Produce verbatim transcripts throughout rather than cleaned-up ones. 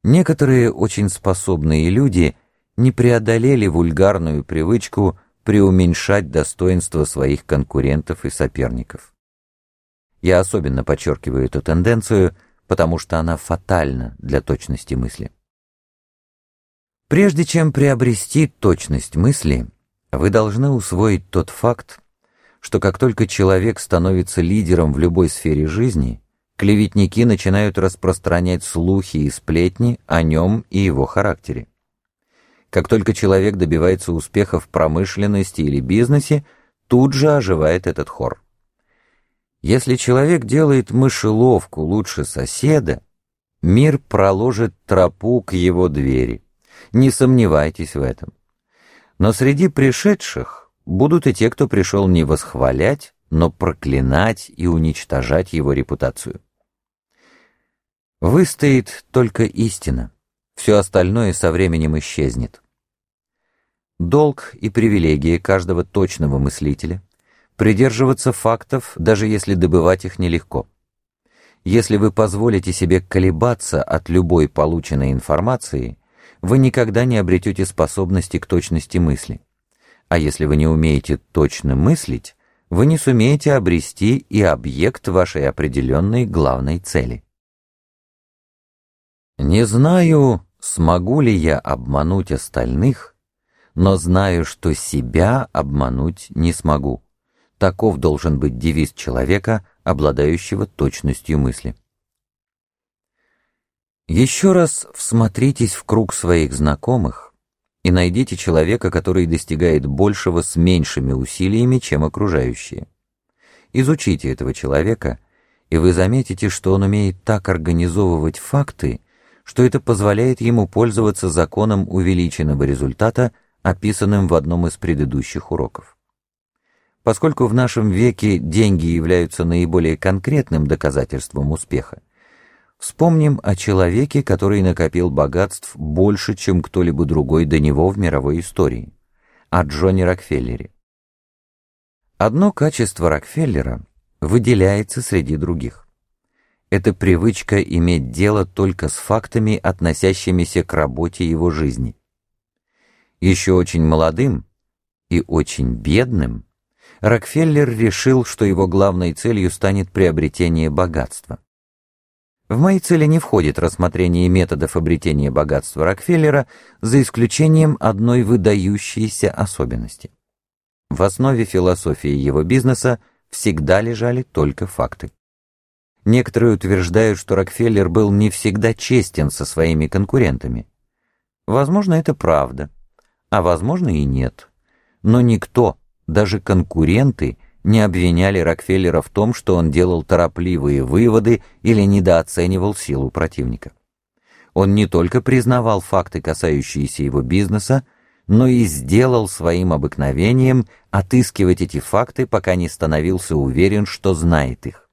Некоторые очень способные люди не преодолели вульгарную привычку преуменьшать достоинство своих конкурентов и соперников. Я особенно подчеркиваю эту тенденцию, потому что она фатальна для точности мысли. Прежде чем приобрести точность мысли, вы должны усвоить тот факт, что как только человек становится лидером в любой сфере жизни, клеветники начинают распространять слухи и сплетни о нем и его характере. Как только человек добивается успеха в промышленности или бизнесе, тут же оживает этот хор. Если человек делает мышеловку лучше соседа, мир проложит тропу к его двери. Не сомневайтесь в этом. Но среди пришедших будут и те, кто пришел не восхвалять, но проклинать и уничтожать его репутацию. Выстоит только истина, все остальное со временем исчезнет. Долг и привилегия каждого точного мыслителя — придерживаться фактов, даже если добывать их нелегко. Если вы позволите себе колебаться от любой полученной информации, вы никогда не обретете способности к точности мысли. А если вы не умеете точно мыслить, вы не сумеете обрести и объект вашей определенной главной цели. Не знаю, смогу ли я обмануть остальных, но знаю, что себя обмануть не смогу. Таков должен быть девиз человека, обладающего точностью мысли. Еще раз всмотритесь в круг своих знакомых и найдите человека, который достигает большего с меньшими усилиями, чем окружающие. Изучите этого человека, и вы заметите, что он умеет так организовывать факты, что это позволяет ему пользоваться законом увеличенного результата, описанным в одном из предыдущих уроков. Поскольку в нашем веке деньги являются наиболее конкретным доказательством успеха, вспомним о человеке, который накопил богатств больше, чем кто-либо другой до него в мировой истории, о Джонни Рокфеллере. Одно качество Рокфеллера выделяется среди других. Это привычка иметь дело только с фактами, относящимися к работе его жизни. Еще очень молодым и очень бедным Рокфеллер решил, что его главной целью станет приобретение богатства. В мои цели не входит рассмотрение методов обретения богатства Рокфеллера, за исключением одной выдающейся особенности. В основе философии его бизнеса всегда лежали только факты. Некоторые утверждают, что Рокфеллер был не всегда честен со своими конкурентами. Возможно, это правда, а возможно и нет. Но никто, даже конкуренты, не обвиняли Рокфеллера в том, что он делал торопливые выводы или недооценивал силу противника. Он не только признавал факты, касающиеся его бизнеса, но и сделал своим обыкновением отыскивать эти факты, пока не становился уверен, что знает их.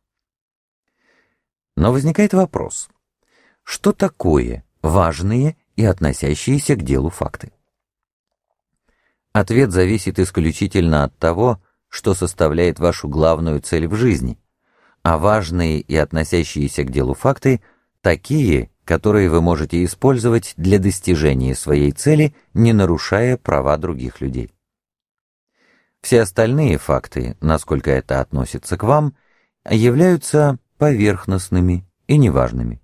Но возникает вопрос: что такое важные и относящиеся к делу факты? Ответ зависит исключительно от того, что составляет вашу главную цель в жизни, а важные и относящиеся к делу факты такие, которые вы можете использовать для достижения своей цели, не нарушая права других людей. Все остальные факты, насколько это относится к вам, являются поверхностными и неважными.